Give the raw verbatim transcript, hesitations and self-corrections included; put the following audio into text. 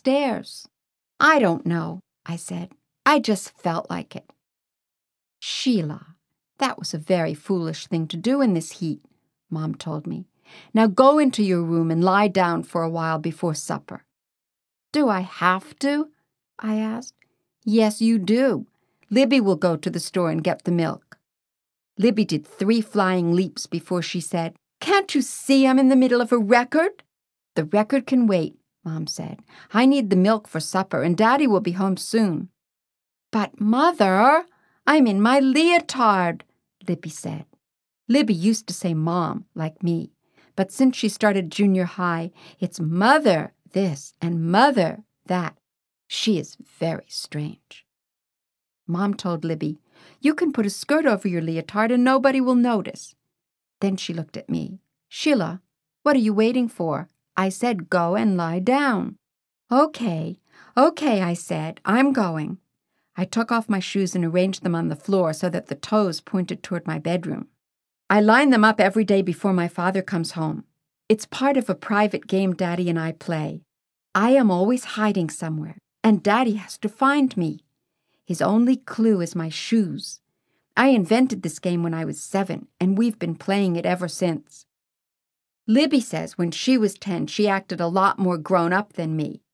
stairs? I don't know, I said. I just felt like it. Sheila, that was a very foolish thing to do in this heat, Mom told me. Now go into your room and lie down for a while before supper. Do I have to? I asked. Yes, you do. Libby will go to the store and get the milk. Libby did three flying leaps before she said, Can't you see I'm in the middle of a record? The record can wait, Mom said. I need the milk for supper, and Daddy will be home soon. But, Mother, I'm in my leotard, Libby said. Libby used to say Mom, like me, but since she started junior high, it's Mother this and Mother that. She is very strange. Mom told Libby, You can put a skirt over your leotard and nobody will notice. Then she looked at me. Sheila, what are you waiting for? I said go and lie down. Okay, okay, I said, I'm going. I took off my shoes and arranged them on the floor so that the toes pointed toward my bedroom. I line them up every day before my father comes home. It's part of a private game Daddy and I play. I am always hiding somewhere, and Daddy has to find me. His only clue is my shoes. I invented this game when I was seven, and we've been playing it ever since. Libby says when she was ten, she acted a lot more grown up than me.